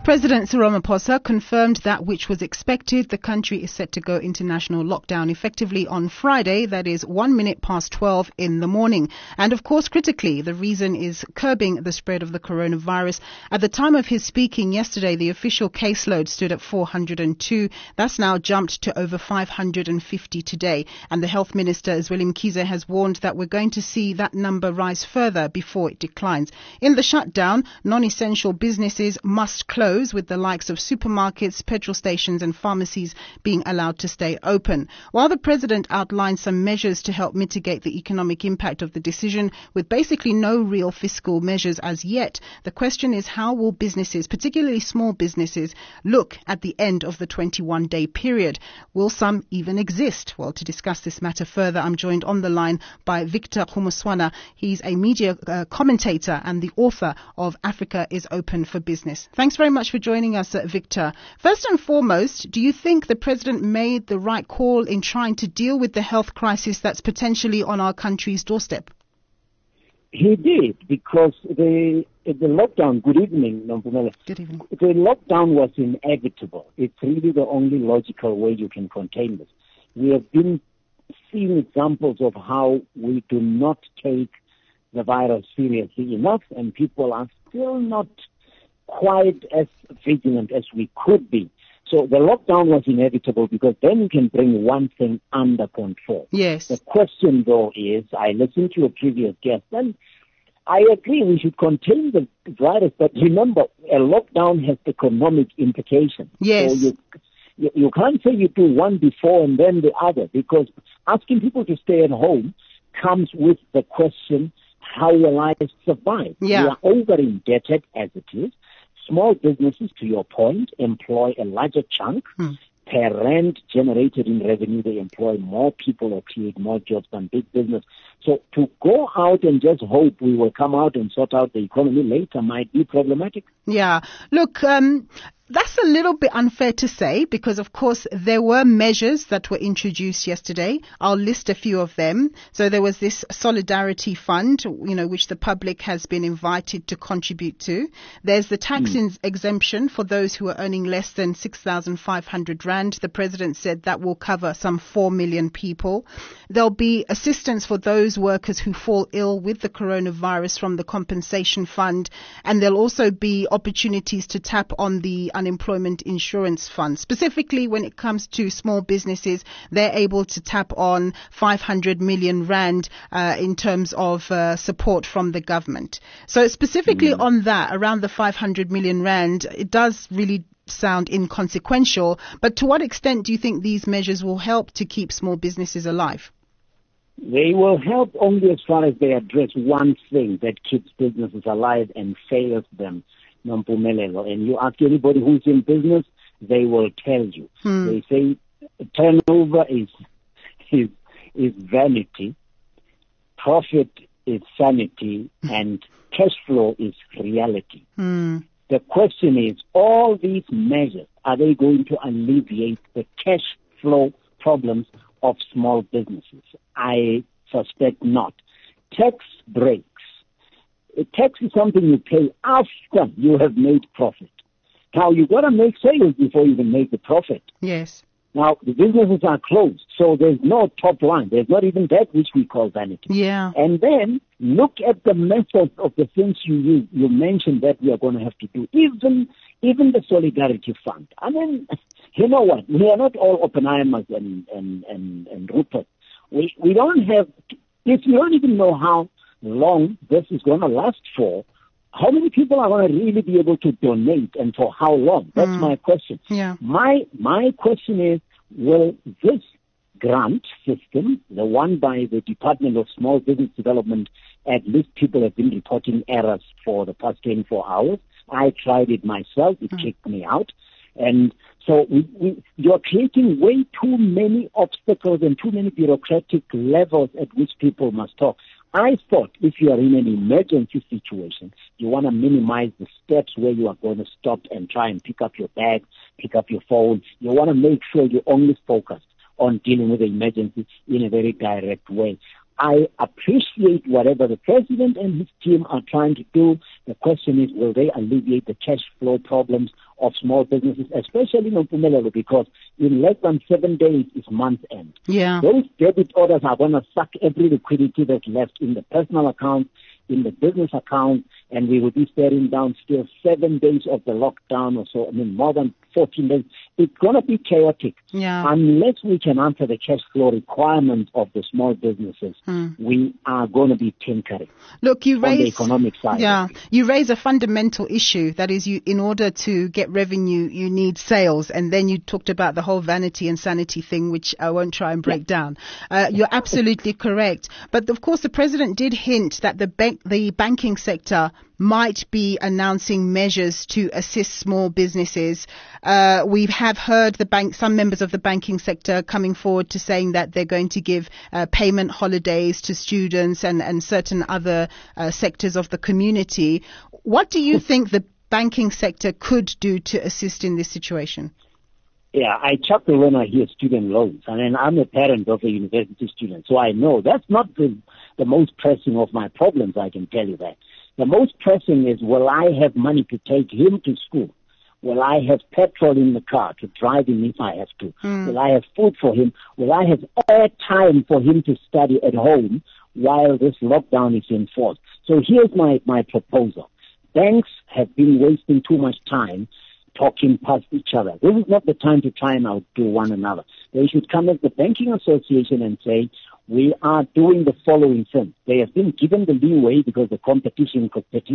President Cyril Ramaphosa confirmed that which was expected. The country is set to go into national lockdown effectively on Friday, that is 1 minute past 12 in the morning. And of course, critically, the reason is curbing the spread of the coronavirus. At the time of his speaking yesterday, the official caseload stood at 402. That's now jumped to over 550 today. And the Health Minister, Zweli Mkhize, has warned that we're going to see that number rise further before it declines. In the shutdown, non-essential businesses must close, with the likes of supermarkets, petrol stations and pharmacies being allowed to stay open. While the President outlined some measures to help mitigate the economic impact of the decision, with basically no real fiscal measures as yet, the question is, how will businesses, particularly small businesses, look at the end of the 21-day period? Will some even exist? Well, to discuss this matter further, I'm joined on the line by Victor Kgomoeswana. He's a media commentator and the author of Africa is Open for Business. Thanks very much for joining us, Victor. First and foremost, do you think the President made the right call in trying to deal with the health crisis that's potentially on our country's doorstep? He did, because the lockdown, good evening, Nompumelelo. Good evening. The lockdown was inevitable. It's really the only logical way you can contain this. We have been seeing examples of how we do not take the virus seriously enough, and people are still not quite as vigilant as we could be. So the lockdown was inevitable, because then you can bring one thing under control. Yes. The question, though, is, I listened to your previous guest, and I agree we should contain the virus, but remember, a lockdown has economic implications. Yes. So you can't say you do one before and then the other, because asking people to stay at home comes with the question, how will I survive? Yeah. We are over-indebted as it is. Small businesses, to your point, employ a larger chunk. Per rent generated in revenue, they employ more people or create more jobs than big business. So to go out and just hope we will come out and sort out the economy later might be problematic. Yeah. Look, that's a little bit unfair to say, because, of course, there were measures that were introduced yesterday. I'll list a few of them. So there was this Solidarity Fund, which the public has been invited to contribute to. There's the tax exemption for those who are earning less than 6,500 Rand. The President said that will cover some 4 million people. There'll be assistance for those workers who fall ill with the coronavirus from the compensation fund. And there'll also be opportunities to tap on the unemployment insurance fund. Specifically, when it comes to small businesses, they're able to tap on 500 million Rand in terms of support from the government. So specifically on that, around the 500 million Rand, it does really sound inconsequential. But to what extent do you think these measures will help to keep small businesses alive? They will help only as far as they address one thing that keeps businesses alive and fails them, Nompumelelo. And you ask anybody who's in business, they will tell you. They say turnover is vanity, profit is sanity, and cash flow is reality. The question is, all these measures, are they going to alleviate the cash flow problems of small businesses? I suspect not. Tax breaks. A tax is something you pay after you have made profit. Now, you've got to make sales before you can make the profit. Yes. Now, the businesses are closed, so there's no top line. There's not even that which we call vanity. Yeah. And then look at the methods of the things you use. You mentioned that we are going to have to do. Even the Solidarity Fund. I mean, you know what? We are not all Oppenheimers and Rupert. We don't have, if you don't even know how long this is going to last for, how many people are going to really be able to donate, and for how long? That's my question. Yeah. My question is, will this grant system, the one by the Department of Small Business Development, at least people have been reporting errors for the past 24 hours. I tried it myself. It kicked me out. And so you're creating way too many obstacles and too many bureaucratic levels at which people must talk. I thought if you are in an emergency situation, you want to minimize the steps where you are going to stop and try and pick up your bag, pick up your phone. You want to make sure you only focus on dealing with the emergency in a very direct way. I appreciate whatever the president and his team are trying to do. The question is, will they alleviate the cash flow problems of small businesses, especially in Mpumelelo, because in less than 7 days is month end. Yeah. Those debit orders are going to suck every liquidity that's left in the personal account, in the business account, and we will be staring down still 7 days of the lockdown or so. I mean, more than 14 days. It's going to be chaotic. Yeah. Unless we can answer the cash flow requirements of the small businesses, we are going to be tinkering. Look, you on the raise economic side. Yeah, you raise a fundamental issue. That is, in order to get revenue, you need sales. And then you talked about the whole vanity and sanity thing, which I won't try and break down. You're absolutely correct. But of course, the president did hint that the banking sector might be announcing measures to assist small businesses. We have heard some members of the banking sector coming forward to saying that they're going to give payment holidays to students and certain other sectors of the community. What do you think the banking sector could do to assist in this situation? Yeah, I chuckle when I hear student loans. I mean, I'm a parent of a university student, so I know that's not the most pressing of my problems, I can tell you that. The most pressing is, will I have money to take him to school? Will I have petrol in the car to drive him if I have to? Will I have food for him? Will I have air time for him to study at home while this lockdown is enforced? So here's my proposal. Banks have been wasting too much time talking past each other. This is not the time to try and outdo one another. They should come as the banking association and say, we are doing the following thing. They have been given the leeway because the competition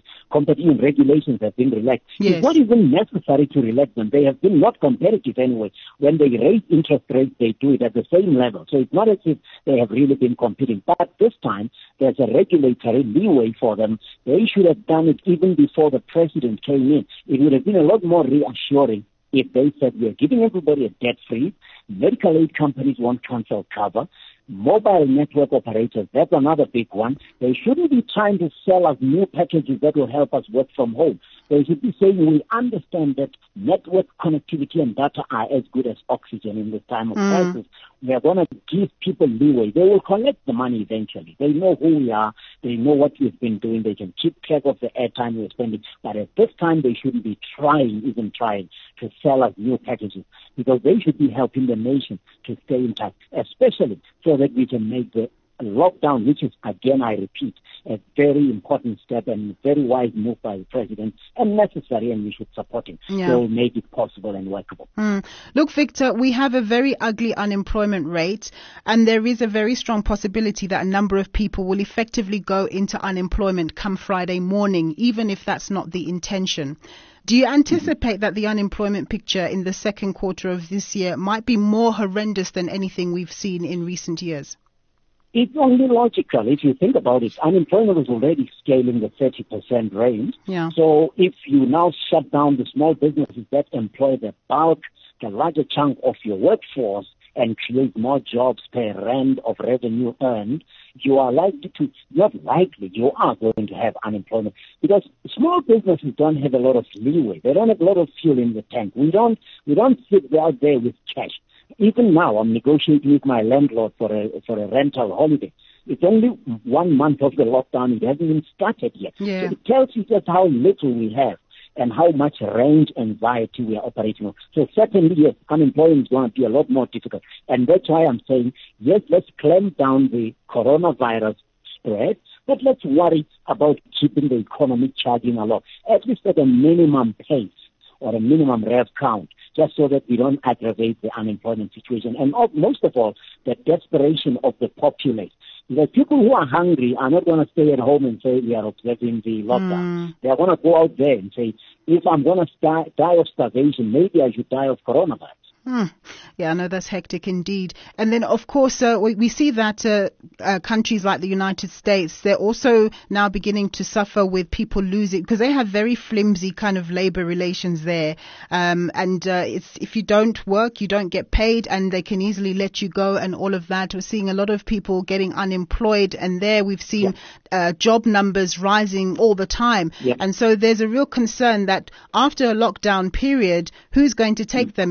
regulations have been relaxed. Yes. It's not even necessary to relax them. They have been not competitive anyway. When they raise interest rates, they do it at the same level. So it's not as if they have really been competing. But this time, there's a regulatory leeway for them. They should have done it even before the president came in. It would have been a lot more reassuring if they said, we are giving everybody a debt-free, medical aid companies won't cancel cover, mobile network operators, that's another big one. They shouldn't be trying to sell us new packages that will help us work from home. They should be saying, we understand that network connectivity and data are as good as oxygen in this time of crisis. We are going to give people leeway. They will collect the money eventually. They know who we are. They know what we've been doing. They can keep track of the airtime we're spending. But at this time, they shouldn't be even trying to sell us new packages, because they should be helping the nation to stay intact, especially so that we can make the lockdown, which is, again, I repeat, a very important step and very wise move by the president, and necessary, and we should support him. Yeah. So make it possible and workable. Look, Victor, we have a very ugly unemployment rate, and there is a very strong possibility that a number of people will effectively go into unemployment come Friday morning, even if that's not the intention. Do you anticipate that the unemployment picture in the second quarter of this year might be more horrendous than anything we've seen in recent years? It's only logical. If you think about it, unemployment is already scaling the 30% range. Yeah. So if you now shut down the small businesses that employ the larger chunk of your workforce and create more jobs per rand of revenue earned, you are going to have unemployment, because small businesses don't have a lot of leeway. They don't have a lot of fuel in the tank. We don't sit out there with cash. Even now, I'm negotiating with my landlord for a rental holiday. It's only 1 month of the lockdown. It hasn't even started yet. Yeah. So it tells you just how little we have and how much range anxiety we are operating on. So certainly, yes, unemployment is going to be a lot more difficult. And that's why I'm saying, yes, let's clamp down the coronavirus spread, but let's worry about keeping the economy charging along, at least at a minimum pace or a minimum rev count, just so that we don't aggravate the unemployment situation. And most of all, the desperation of the populace. Because people who are hungry are not going to stay at home and say we are observing the lockdown. They are going to go out there and say, if I'm going to die of starvation, maybe I should die of coronavirus. Yeah, no, that's hectic indeed. And then, of course, we see that countries like the United States, they're also now beginning to suffer with people losing, because they have very flimsy kind of labor relations there. It's if you don't work, you don't get paid, and they can easily let you go and all of that. We're seeing a lot of people getting unemployed, and there we've seen job numbers rising all the time. Yeah. And so there's a real concern that after a lockdown period, who's going to take them if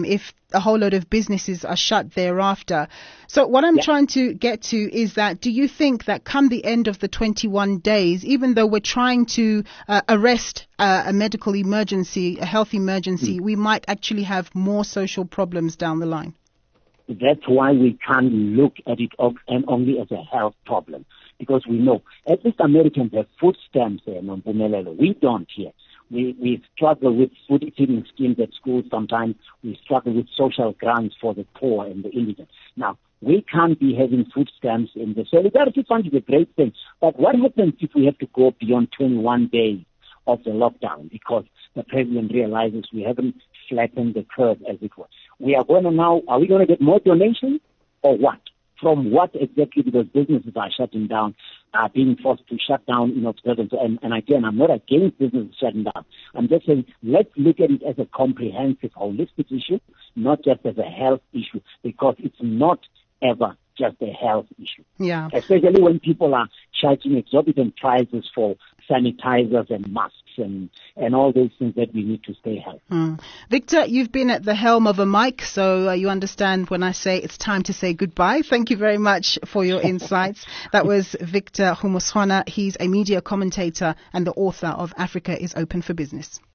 a whole load of businesses are shut thereafter. So what I'm trying to get to is that, do you think that come the end of the 21 days, even though we're trying to arrest a medical emergency, a health emergency, we might actually have more social problems down the line? That's why we can't look at it only as a health problem, because we know at least Americans have food stamps there, Nompumelelo. We don't here. We struggle with food feeding schemes at schools sometimes. We struggle with social grants for the poor and the indigent. Now, we can't be having food stamps in the Solidarity Fund is a great thing. But what happens if we have to go beyond 21 days of the lockdown because the president realizes we haven't flattened the curve, as it were? We are going to now, are we going to get more donations or what? From what exactly? Because businesses are shutting down, are being forced to shut down in observance. And again, I'm not against businesses shutting down. I'm just saying, let's look at it as a comprehensive, holistic issue, not just as a health issue, because it's not ever just a health issue. Yeah. Especially when people are charging exorbitant prices for sanitizers and masks and all those things that we need to stay healthy. Victor, you've been at the helm of a mic, so you understand when I say it's time to say goodbye. Thank you very much for your insights. That was Victor Humuswana. He's a media commentator and the author of Africa is Open for Business.